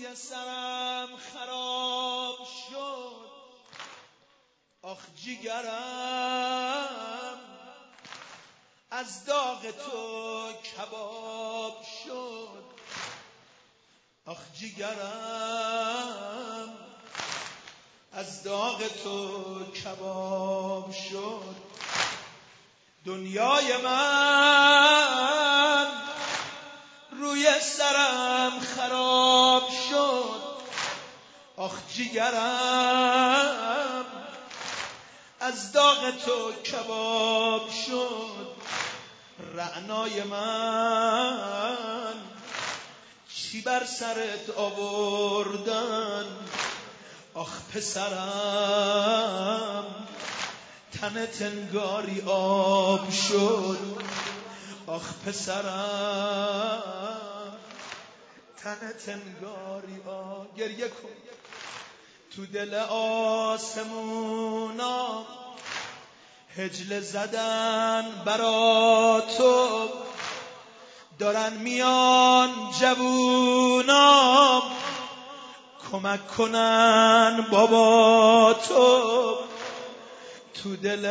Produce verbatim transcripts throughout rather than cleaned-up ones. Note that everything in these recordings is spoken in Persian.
سرم خراب شد، آخ جیگرم از داغ تو کباب شد، آخ جیگرم از داغ تو کباب شد. دنیای من روی سرم خراب شد، آخ جیگرم از داغ تو کباب شد. رعنای من چی بر سرت آوردن، آخ پسرم تنت انگاری آب شد، آخ پسرم تنت انگاری آب. گریه کن. تو دل آسمونا هجله زدن برا تو، دارن میان جوونام کمک کنن بابا تو. تو دل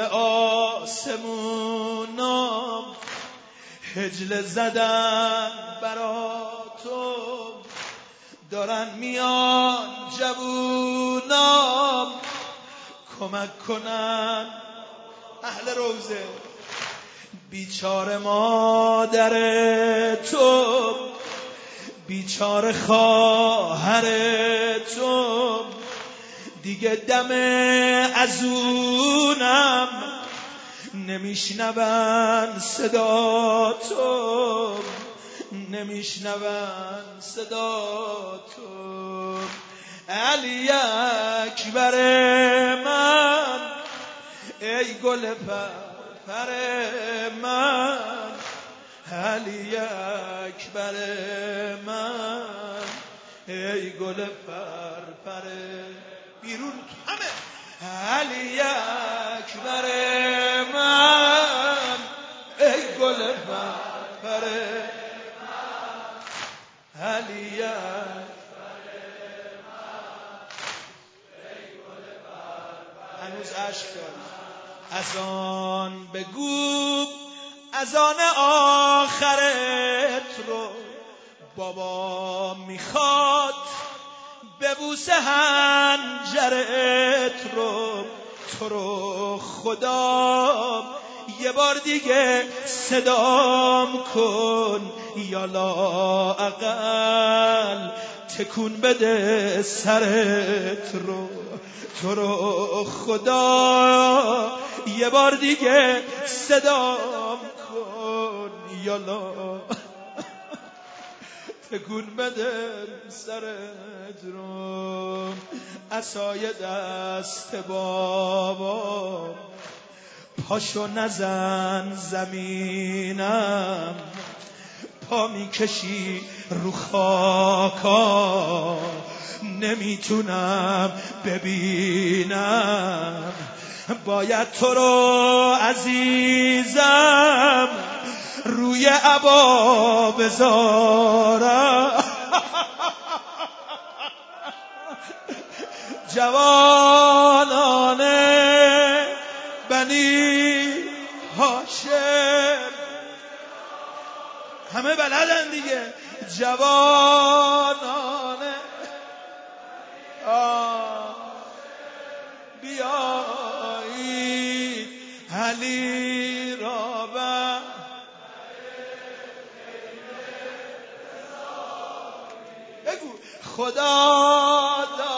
آسمونام هجله زدن برا تو، دارن میان جوونام کمک کنن. اهل روزه بیچاره مادر تو، بیچاره خواهر تو، دیگه دم ازونم نمیشنون صدا تو، نمیشنون صدا تو. علی اکبر من ای گل پرپر من، علی اکبر من ای گل پرپر. بیرون همه علی اکبر من ای گل پرپر من، علی اکبر من ای گل پرپر. هنوز عشق داری. از آن بگو از آن آخرت رو بابا میخواد ببوسه هنجرت رو. تو رو خدا یه بار دیگه صدام کن، یا لااقل تکون بده سرت رو. تو رو خدا یه بار دیگه صدام کن، یا لا تکون بده سرت رو. عصای دست بابا پاشو نزن زمینم، پا میکشی رو خاکا نمیتونم ببینم. باید تو رو عزیزم روی عبا بذارم. جوانان بنی هاشم همه بلدن دیگه. جوانان بیایی علی را بر بگو خدا